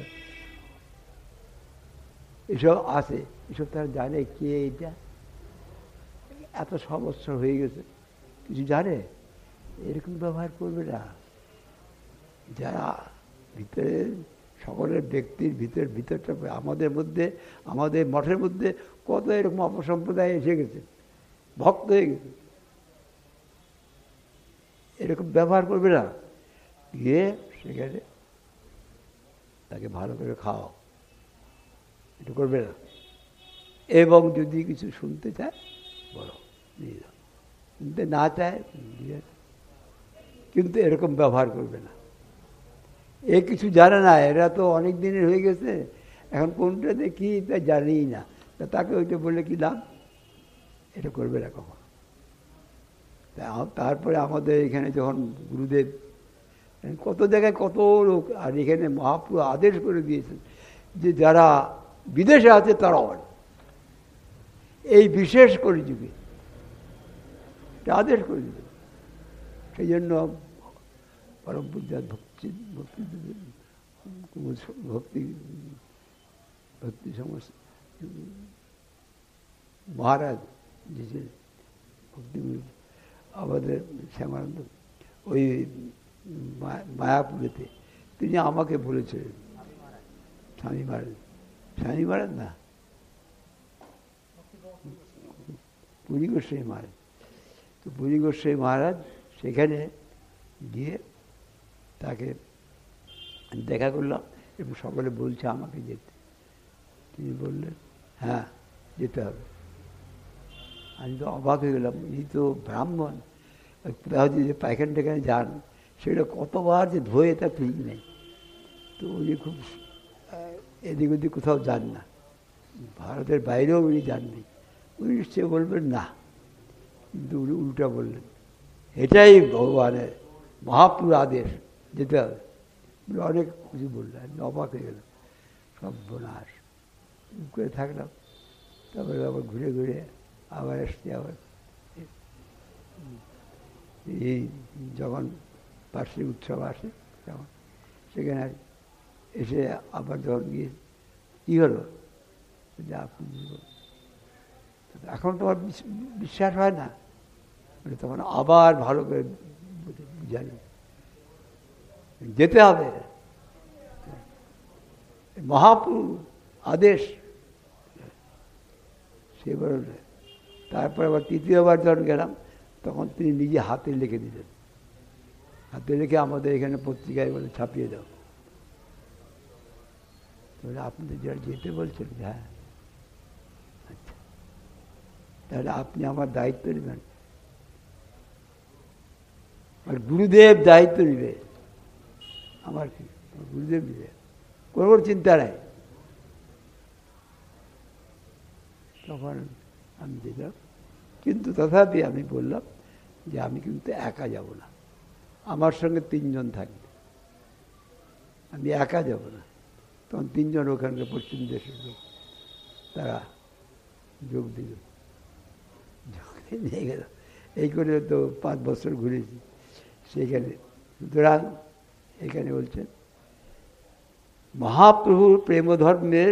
এসব আছে, এসব তারা জানে কে এটা, এত সমস্যা হয়ে গেছে, কিছু জানে? এরকম ব্যবহার করবে না। যারা ভিতরে সকলের ব্যক্তির ভিতর ভিতরটা, আমাদের মধ্যে, আমাদের মঠের মধ্যে কত এরকম অপসম্প্রদায় এসে গেছে, ভক্ত হয়ে গেছে, এরকম ব্যবহার করবে না। গিয়ে সেখানে তাকে ভালো করে খাও, এটা করবে না। এবং যদি কিছু শুনতে চায় বলো, নিয়ে যাও, শুনতে না চায় দিয়ে, কিন্তু এরকম ব্যবহার করবে না। এ কিছু জানে না, এরা তো অনেক দিনের হয়ে গেছে, এখন কোনটা দেখি তা জানেই না, তা তাকে ওইটা বললে কি লাভ? এটা করবে না কখন। তারপরে আমাদের এখানে যখন গুরুদেব, কত জায়গায় কত লোক, আর এখানে মহাপ্রভু আদেশ করে দিয়েছেন যে যারা বিদেশে আছে তারাও এই বিশেষ করে যুগে আদেশ করে দিতেন। সেই জন্য পরম পূজ্য ভক্তি ভক্তি ভক্তি ভক্তি সমস্ত মহারাজ যে ভক্তি আমাদের শ্যামানন্দ ওই মায়াপুরেতে তিনি আমাকে বলেছিলেন, স্বামী মহারাজ, স্বামী মহারাজ না, পুরী গোস্বামী মহারাজ, তো পুরী গোস্বামী মহারাজ সেখানে গিয়ে তাকে দেখা করলাম এবং সকলে বলছে আমাকে যেতে। তিনি বললেন হ্যাঁ যেতে হবে। আমি তো অবাক হয়ে গেলাম, এই তো ব্রাহ্মণ, কোথাও যে পায়খানা টেখানে যান সেটা কতবার যে ধোয়ে তা ঠিক নেই, তো উনি খুব এদিক ওদিক কোথাও যান না, ভারতের বাইরেও উনি যাননি। উনি সে বলবেন না, কিন্তু উনি উল্টা বললেন এটাই ভগবানের মহাপ্রভুর আদেশ, যেতে হবে। অনেক কিছু বললেন, আমি অবাক হয়ে গেলাম, সর্বনাশ করে থাকলাম। তারপরে আবার ঘুরে ঘুরে আবার এসছি। আবার এই যখন বার্ষিক উৎসব আসে তখন সেখানে এসে আবার যখন গিয়ে কী হলো, যে আপনি এখন তোমার বিশ্বাস হয় না, তখন আবার ভালো করে বুঝাই, যেতে হবে, মহাপ্রভু আদেশ। সে বলল, তারপরে আবার তৃতীয়বার যখন গেলাম তখন তিনি নিজে হাতে লিখে দিলেন, হাতে লিখে আমাদের এখানে পত্রিকায় বলে ছাপিয়ে দাও। তাহলে আপনাদের যারা যেতে বলছেন, হ্যাঁ আচ্ছা, তাহলে আপনি আমার দায়িত্ব নেবেন, আর গুরুদেব দায়িত্ব নেবে, আমার কি গুরুদেব নেবে, কোনো চিন্তা নাই। তখন আমি যেতাম, কিন্তু তথাপি আমি বললাম যে আমি কিন্তু একা যাব না, আমার সঙ্গে তিনজন থাকবে, আমি একা যাব না। তখন তিনজন ওখানকার পশ্চিম দেশের লোক তারা যোগ দিল, নিয়ে গেল। এই করে তো পাঁচ বছর ঘুরেছি সেখানে। সুতরাং এখানে বলছেন মহাপ্রভুর প্রেমধর্মের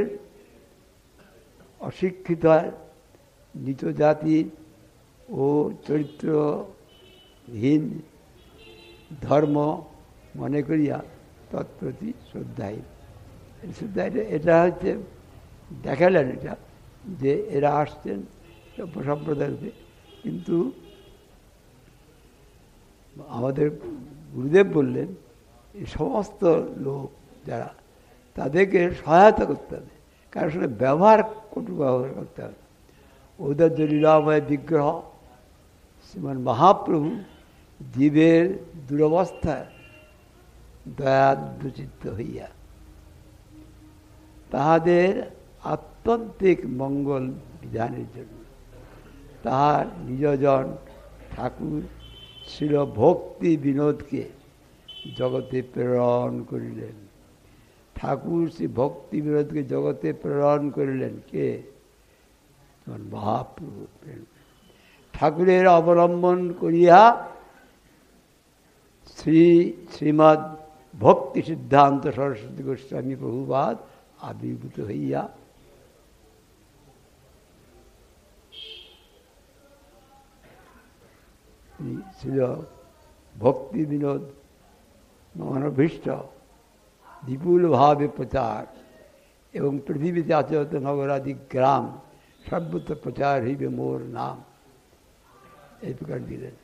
অশিক্ষিত নিচ জাতির ও চরিত্রহীন ধর্ম মনে করিয়া তৎপ্রতি শ্রদ্ধাহীন। শ্রদ্ধা এটা হচ্ছে দেখালেন এটা যে এরা আসছেন সম্প্রদায়তে, কিন্তু আমাদের গুরুদেব বললেন এই সমস্ত লোক যারা, তাদেরকে সহায়তা করতে হবে, কারোর সঙ্গে ব্যবহার কটু ব্যবহার করতে হবে। ঔদার্য লীলাময় বিগ্রহ শ্রীমান মহাপ্রভু জীবের দুরবস্থায় দয়াদ্রচিত্ত হইয়া তাহাদের আত্যন্তিক মঙ্গল বিধানের জন্য তাহার নিজজন ঠাকুর ছিল ভক্তি বিনোদকে জগতে প্রেরণ করিলেন। ঠাকুর শ্রী ভক্তি বিনোদকে জগতে প্রেরণ করিলেন কে? মহাপ্রভু। ঠাকুরের অবলম্বন করিয়া শ্রী শ্রীমৎ ভক্তি সিদ্ধান্ত সরস্বতী গোস্বামী প্রভুপাদ আবির্ভূত হইয়া ছিল ভক্তি বিনোদ মনোভীষ্ট বিপুলভাবে প্রচার এবং পৃথিবীতে আচরত নগরাদি গ্রাম সর্বত্র প্রচার হইবে মোর নাম, এই প্রকার দিলেন।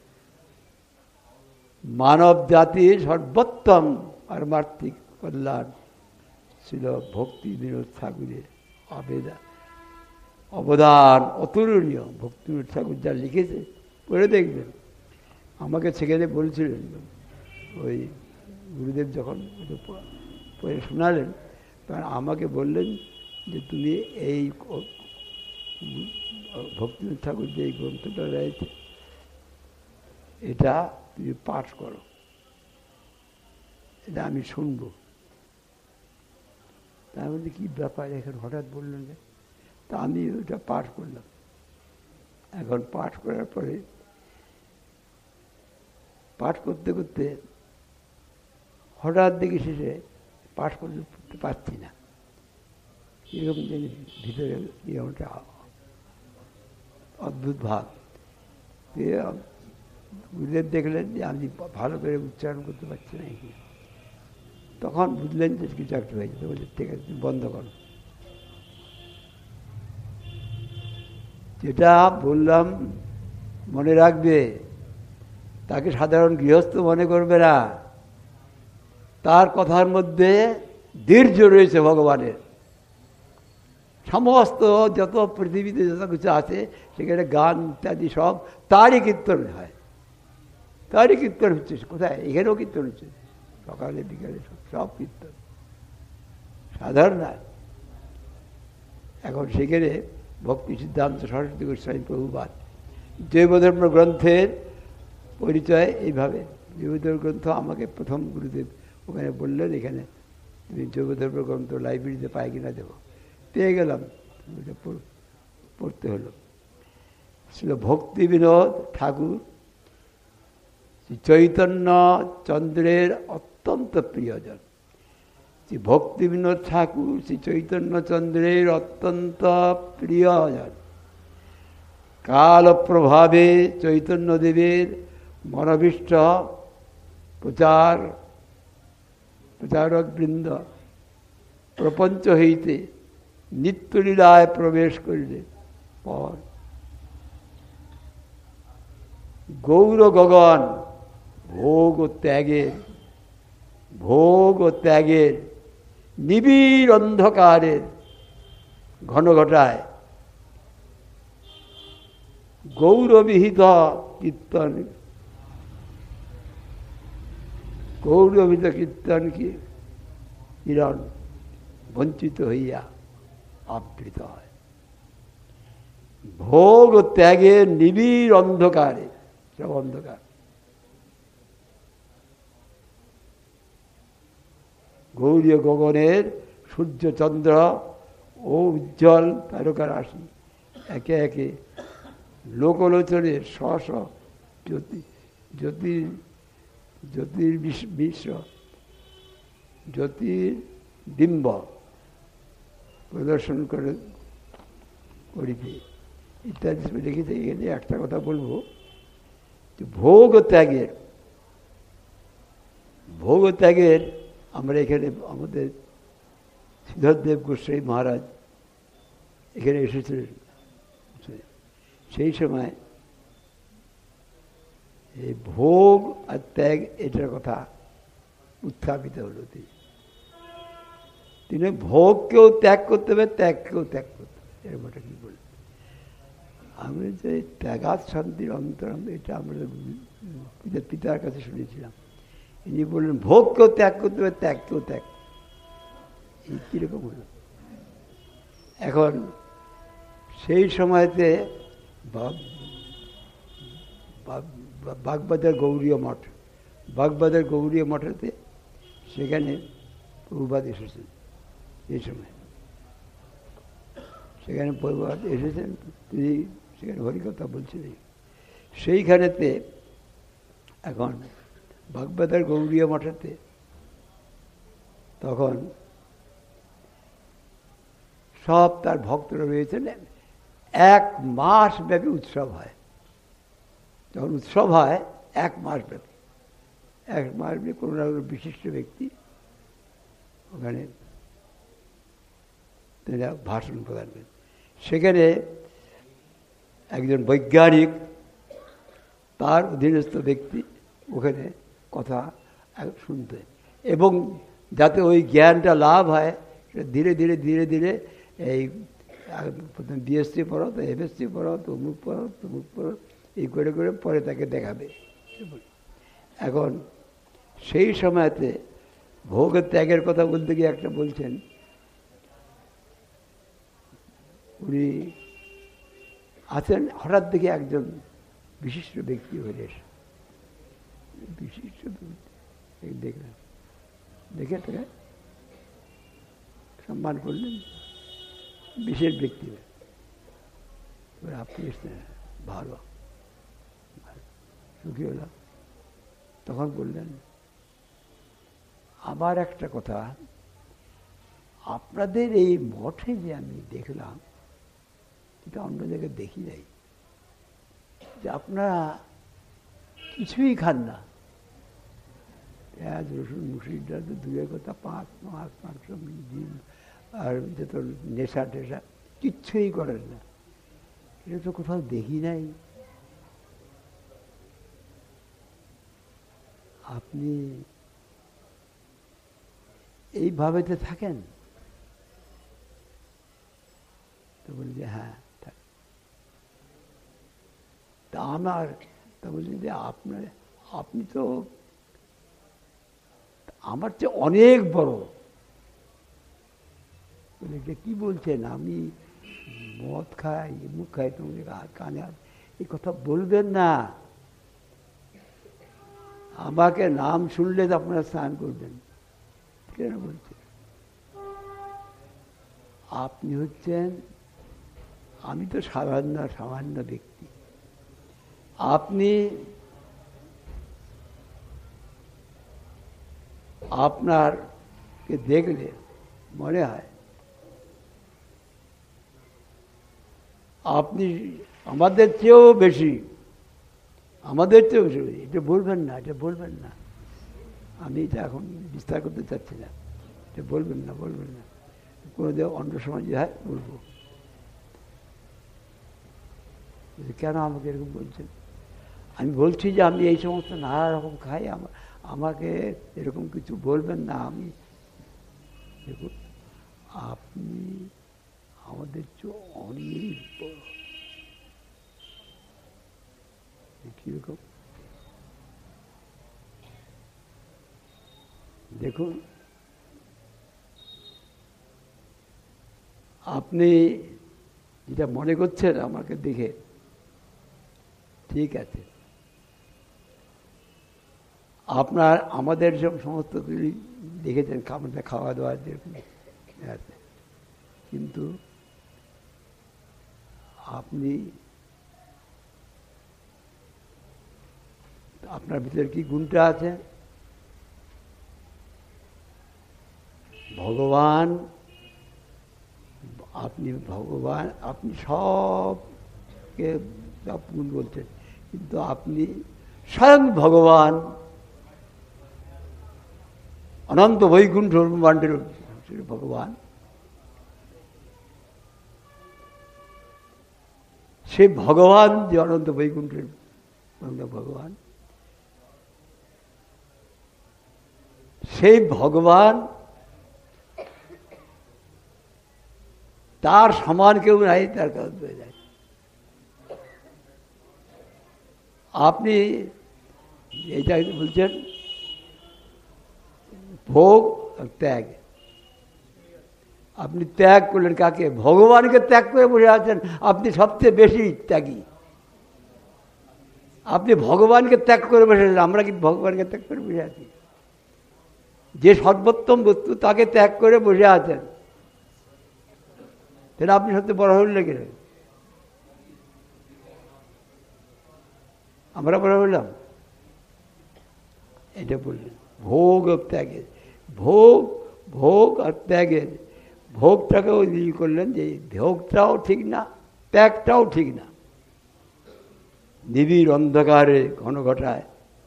মানব জাতির সর্বোত্তম পারমার্থিক কল্যাণ ছিল ভক্তি বিনোদ ঠাকুরের আবেদন অবদান অতুলনীয়। ভক্তি বিনোদ ঠাকুর যা লিখেছে পড়ে দেখবেন। আমাকে সেখানে বলছিলেন, ওই গুরুদেব যখন পড়ে শোনালেন তখন আমাকে বললেন যে তুমি এই ভক্তিনাথ ঠাকুর যে এই গ্রন্থটা রয়েছে এটা তুমি পাঠ করো, এটা আমি শুনবো। তার মধ্যে কী ব্যাপার এখন হঠাৎ বললেন যে, তা আমি ওটা পাঠ করলাম। এখন পাঠ করার পরে পাঠ করতে করতে হঠাৎ দেখি শেষে পাঠ করতে পারছি না, এরকম জিনিস ভিতরে এরকমটা অদ্ভুত ভাব। গুরুদেব দেখলেন যে আমি ভালো করে উচ্চারণ করতে পারছি না, তখন বুঝলেন যে কিছু একটা হয়েছে। বলছে ঠিক আছে বন্ধ করো। যেটা বললাম মনে রাখবে, তাকে সাধারণ গৃহস্থ মনে করবে না। তার কথার মধ্যে দীর্ঘ রয়েছে ভগবানের। সমস্ত যত পৃথিবীতে যত কিছু আছে সেখানে গান ইত্যাদি সব তারই কীর্তন হয়, তারই কীর্তন হচ্ছে। কোথায়? এখানেও কীর্তন হচ্ছে, সকালে বিকালে সব সব কীর্তন, সাধারণ না। এখন সেখানে ভক্তি সিদ্ধান্ত সরস্বতী গোস্বামী প্রভুপাদ জৈবধর্ম গ্রন্থের পরিচয় এইভাবে। জৈবধর্ম গ্রন্থ আমাকে প্রথম গুরুদেব ওখানে বললেন, এখানে তুমি জৈবধর্ম গ্রন্থ লাইব্রেরিতে পাই কিনা দেবো। পেয়ে গেলাম, পড়তে হলো। ছিল ভক্তি বিনোদ ঠাকুর শ্রী চৈতন্য চন্দ্রের অত্যন্ত প্রিয়জন। শ্রী ভক্তি বিনোদ ঠাকুর শ্রী চৈতন্য চন্দ্রের অত্যন্ত প্রিয়জন। কাল প্রভাবে চৈতন্যদেবের মনোভীষ্ট প্রচার প্রচারক বৃন্দ প্রপঞ্চ হইতে নিত্যলীলায় প্রবেশ করিলে পর গৌর গগন ভোগ ও ত্যাগের ভোগ ও ত্যাগের নিবিড় অন্ধকারের ঘন ঘটায় গৌরবিহিত কীর্তন গৌরবিহিত কীর্তন কি কিরণ বঞ্চিত হইয়া আবৃত হয়। ভোগ ও ত্যাগের নিবিড় অন্ধকারে, সব অন্ধকার, গৌরীয় গগনের সূর্য চন্দ্র ও উজ্জ্বল তারকা রাশি একে একে লোকলোচনের স্ব স্ব জ্যোতি জ্যোতির জ্যোতির্বিশ্ব জ্যোতির্বিম্ব প্রদর্শন করে করিবে ইত্যাদি লিখেছে। এখানে একটা কথা বলবো, ভোগ ও ত্যাগের ভোগ ও ত্যাগের আমরা এখানে আমাদের শ্রীধরদেব গোস্বামী মহারাজ এখানে এসেছিলেন। সেই সময় এই ভোগ আর ত্যাগ এটার কথা উত্থাপিত হলো। তিনি ভোগকেও ত্যাগ করতে হবে, ত্যাগকেও ত্যাগ করতে হবে, এরকম একটা কি বললেন। আমি যে ত্যাগাৎ শান্তির অন্তরঙ্গ, এটা আমরা পিতার কাছে শুনেছিলাম। ইনি বললেন ভোগকেও ত্যাগ করতে হবে, ত্যাগকেও ত্যাগ। এই কীরকম হলো? এখন সেই সময়তে বাগবাজার গৌরীয় মঠ, বাগবাজার গৌরীয় মঠেতে সেখানে প্রভুপাদ এসেছেন। এই সময় সেখানে প্রভুপাদ এসেছেন, তিনি সেখানে হরিকথা বলছিলেন। সেইখানেতে এখন বাগবাজার গৌরীয় মঠেতে তখন সব তার ভক্তরা রয়েছেন। এক মাস ব্যাপী উৎসব হয়। যখন উৎসব হয় এক মাস ব্যাপী, এক মাস ব্যাপী কোনো না কোনো বিশিষ্ট ব্যক্তি ওখানে ভাষণ প্রদান করেন। সেখানে একজন বৈজ্ঞানিক, তার অধীনস্থ ব্যক্তি ওখানে কথা শুনতেন, এবং যাতে ওই জ্ঞানটা লাভ হয় ধীরে ধীরে ধীরে ধীরে এই প্রথম বিএসসি পড়ো, তো এমএসসি পড়ো, তো অমুক পড়ো, তমুক পড়ো, এই করে করে পরে তাকে দেখাবে। এখন সেই সময়তে ভোগ ত্যাগের কথা বলতে গিয়ে একটা বলছেন, উনি আছেন, হঠাৎ দেখে একজন বিশিষ্ট ব্যক্তি হয়ে এসে, বিশিষ্ট দেখলেন, দেখে তাকে সম্মান করলেন, বিশেষ ব্যক্তি। আপনি এসছেন, ভালো, সুখী হলাম। তখন বললেন, আমার একটা কথা, আপনাদের এই মঠে যে আমি দেখলাম, এটা অন্য জায়গায় দেখি নাই, যে আপনারা কিছুই খান না, পেঁয়াজ রসুন মুসুরির ডাল তো দূরের কথা, পাঁচ মাছ মাংস ডিম আর যত নেশা টেশা কিচ্ছুই করেন না, এটা তো কোথাও দেখি নাই। আপনি এইভাবেতে থাকেন? তো বলি যে হ্যাঁ। তা আমার তা বলছেন যে আপনার আপনি তো আমার চেয়ে অনেক বড়। বলে যে কি বলছেন, আমি মদ খাই, মুখ খাই, তোমাকে কানে এই কথা বলবেন না, আমাকে নাম শুনলে তো আপনারা স্নান করবেন। কেন বলছেন? আপনি হচ্ছেন, আমি তো সাধারণ সামান্য ব্যক্তি, আপনি আপনারকে দেখলে মনে হয় আপনি আমাদের চেয়েও বেশি, আমাদের চেয়েও বেশি। এটা বলবেন না, এটা বলবেন না, আমি এটা এখন বিস্তার করতে চাচ্ছি না, এটা বলবেন না, বলবেন না, কোনো দিন অন্য সময় যে হয় বলবো। কেন আমাকে এরকম বলছেন? আমি বলছি যে আমি এই সমস্ত নানা রকম খাই, আমাকে এরকম কিছু বলবেন না। আমি দেখুন, আপনি আমাদের চেয়ে অনেক বড়। কিরকম দেখুন, আপনি যেটা মনে করছেন আমাকে দেখে ঠিক আছে, আপনার আমাদের সব সমস্ত কিছু দেখেছেন, আমাদের খাওয়া দাওয়া যেরকম আছে, কিন্তু আপনি আপনার ভিতরে কি গুণটা আছে? ভগবান, আপনি ভগবান, আপনি সবকে সব গুণ বলছেন, কিন্তু আপনি স্বয়ং ভগবান, অনন্ত বৈকুণ্ঠ ব্রহ্মাণ্ডের ভগবান। সে ভগবান যে অনন্ত বৈকুণ্ঠের ভগবান, সেই ভগবান, তার সমান কেউ নাই, তার কাজ হয়ে যায়। আপনি এইটা বলছেন ভোগ আর ত্যাগ, আপনি ত্যাগ করলেন কাকে? ভগবানকে ত্যাগ করে বসে আছেন। আপনি সবচেয়ে বেশি ত্যাগী, আপনি ভগবানকে ত্যাগ করে বসে আছেন। আমরা কি ভগবানকে ত্যাগ করে বসে আছি? যে সর্বোত্তম বস্তু তাকে ত্যাগ করে বসে আছেন, তাহলে আপনি সত্যি বড় হলেন লেগে। আমরা বলে বললাম এটা বললেন ভোগ ত্যাগের, ভোগ ভোগ আর ত্যাগের, ভোগটাকেও ই করলেন যে ভোগটাও ঠিক না, ত্যাগটাও ঠিক না। নিবিড় অন্ধকারে ঘন ঘটায়,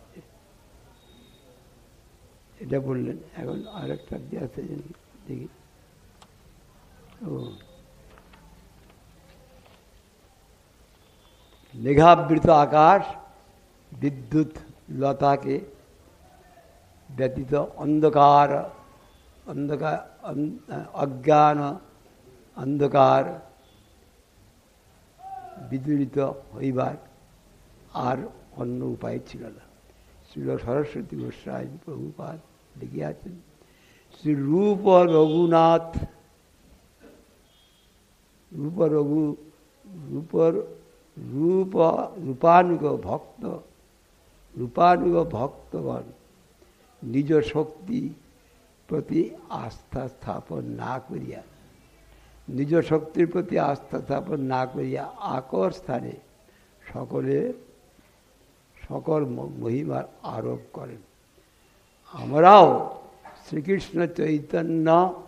এটা বললেন। এখন আরেকটা আছে দেখি, ও মেঘাবৃত আকাশ বিদ্যুৎ লতাকে ব্যতীত অন্ধকার অন্ধকার অজ্ঞান অন্ধকার বিদূরিত হইবার আর অন্য উপায় ছিল না। শ্রীল সরস্বতী গোস্বামী প্রভুপাদ লিখিয়াছেন, শ্রী রূপ রঘুনাথ রূপ রঘু রূপর রূপ রূপানুগ ভক্ত রূপানুগ ভক্তগণ নিজ শক্তি প্রতি আস্থা স্থাপন না করিয়া নিজ শক্তির প্রতি আস্থা স্থাপন না করিয়া আকর স্থানে সকলে সকল মহিমার আরোপ করেন। আমরাও শ্রীকৃষ্ণ চৈতন্য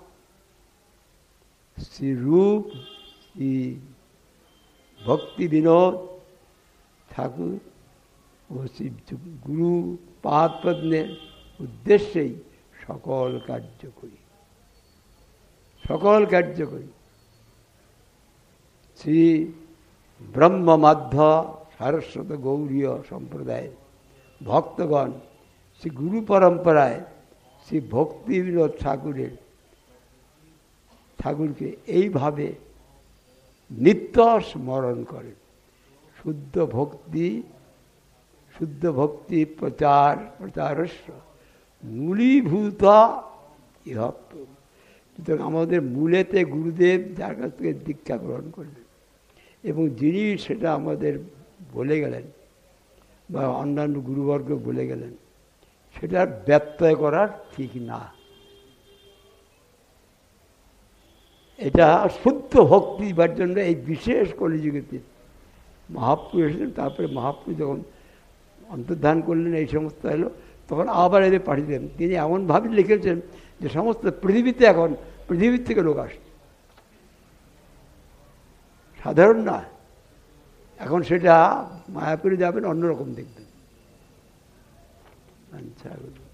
শ্রীরূপ শ্রী ভক্তি বিনোদ ঠাকুর ও শ্রী গুরু পাদপদ্মের উদ্দেশ্যেই সকল কার্য করি সকল কার্য করি শ্রী ব্রহ্মমাধ্য সারস্বত গৌরীয় সম্প্রদায়ের ভক্তগণ শ্রী গুরু পরম্পরায় শ্রী ভক্তি বিনোদ ঠাকুরের ঠাকুরকে এইভাবে নিত্য স্মরণ করেন। শুদ্ধ ভক্তি শুদ্ধ ভক্তি প্রচার প্রচারস্য মূলীভূত ইহ। সুতরাং আমাদের মূলেতে গুরুদেব যার কাছ থেকে দীক্ষা গ্রহণ করলেন এবং যিনি সেটা আমাদের বলে গেলেন বা অন্যান্য গুরুবর্গ বলে গেলেন, সেটার ব্যত্যয় করার ঠিক না। এটা শুদ্ধ ভক্তি দিবার জন্য এই বিশেষ কলিযুগেতে মহাপ্রভু এসেছেন। তারপরে মহাপ্রভু যখন অন্তর্ধান করলেন, এই সমস্ত এলো, তখন আবার এদের পাঠিয়ে দেন। তিনি এমনভাবে লিখেছেন যে সমস্ত পৃথিবীতে এখন পৃথিবীর থেকে লোক আসে, সাধারণ না। এখন সেটা মায়াপুরে যাবেন, অন্যরকম দেখবেন। আচ্ছা।